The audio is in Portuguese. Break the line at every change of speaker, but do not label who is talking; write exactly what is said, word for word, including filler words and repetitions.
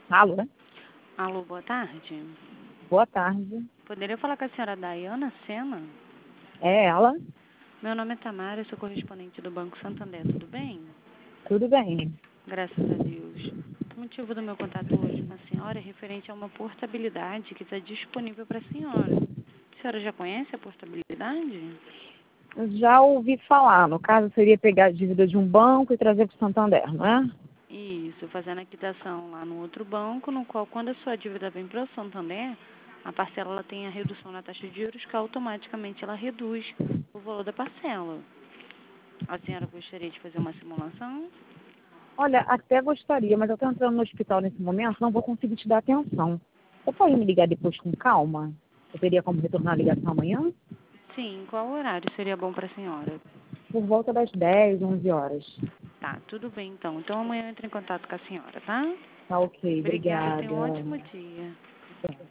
Alô, né?
Alô, boa tarde.
Boa tarde.
Poderia falar com a senhora Dayana Sena?
É ela?
Meu nome é Tamara, eu sou correspondente do Banco Santander, tudo bem?
Tudo bem.
Graças a Deus. O motivo do meu contato hoje com a senhora é referente a uma portabilidade que está disponível para a senhora. A senhora já conhece a portabilidade?
Eu já ouvi falar. No caso, seria pegar a dívida de um banco e trazer para o Santander, não é?
Isso, fazendo a quitação lá no outro banco, no qual, quando a sua dívida vem para o Santander, a parcela ela tem a redução na taxa de juros, que automaticamente ela reduz o valor da parcela. A senhora gostaria de fazer uma simulação?
Olha, até gostaria, mas eu estou entrando no hospital nesse momento, não vou conseguir te dar atenção. Você pode me ligar depois com calma? Eu teria como retornar a ligação amanhã?
Sim, qual horário seria bom para a senhora?
Por volta das dez, onze horas.
Tá, tudo bem então. Então amanhã eu entro em contato com a senhora, tá?
Tá ok,
Obrigada,
obrigada.
tenha um ótimo dia.